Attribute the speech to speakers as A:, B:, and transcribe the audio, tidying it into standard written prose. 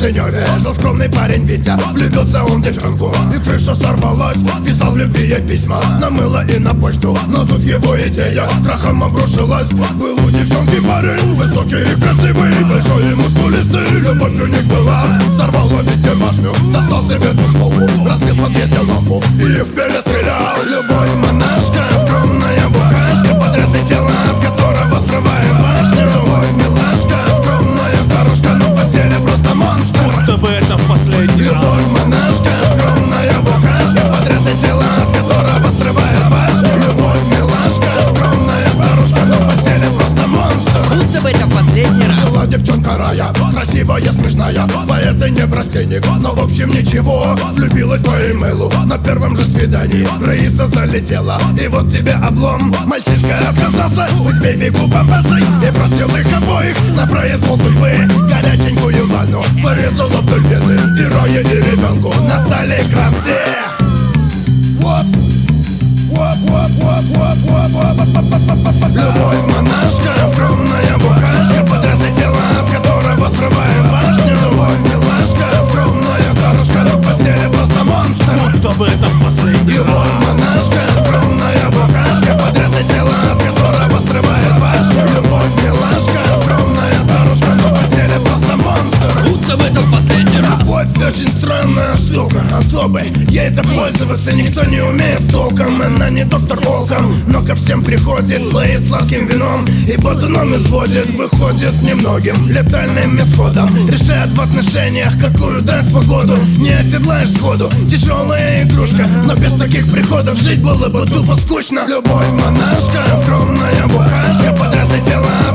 A: Кишиневе жил скромный парень Витя. Влюбился он в девчонку, и крыша сорвалась. Писал в любви ей письма на мыло и на почту, но тут его идея крахом обрушилась. Был у девчонки парень высокий и красивый, большой и мускулистый, любовь у них была. Сорвало Витя башню, достал себе двухстволку, разбил в подъезде лампу и их перестрелял. Любовь монашка, скромная бухашка, подрядное тело, от которого срывает башню. Любовь милашка, скромная старушка, но в постели просто монстр.
B: Будто бы это в последний раз.
A: Любовь монашка, скромная бухашка, подрядное тело, от которого срывает башню. Любовь милашка, скромная старушка, но в постели просто монстр.
C: Будто бы это в последний раз.
A: Жила девчонка рая, красивая, смешная, поэт и неврастенник, но в общем ничего. Влюбилась по имейлу на первом же свидании, Раиса залетела, и вот тебе облом. Мальчишка отказался быть бейби-гу папашей и просил их обоих на произвол судьбы. Горяченькую ванну порезала вдоль вены, героя и ребенку настали кранты. Любовь монашка, скромная бухашка, подрядное тело, от которого срывает башню. Любовь милашка, скромная старушка, но в постели просто монстр.
B: Будто бы это в последний раз.
A: Любовь монашка, скромная бухашка, подрядное тело, от которого срывает башню. Любовь милашка, скромная старушка, но в постели просто монстр.
C: Будто бы это в последний раз.
A: Любовь очень странная штука, особой. Ей-то пользоваться никто не умеет толком. Она не доктор Волком, но ко всем приходит, поет сладким вином и ботаном изводит. Выходит немногим летальным исходом. Решает в отношениях, какую дать погоду. Не оседлаешь сходу, тяжелая игрушка, но без таких приходов жить было бы тупо скучно. Любовь монашка, скромная бухашка, подрядное тело,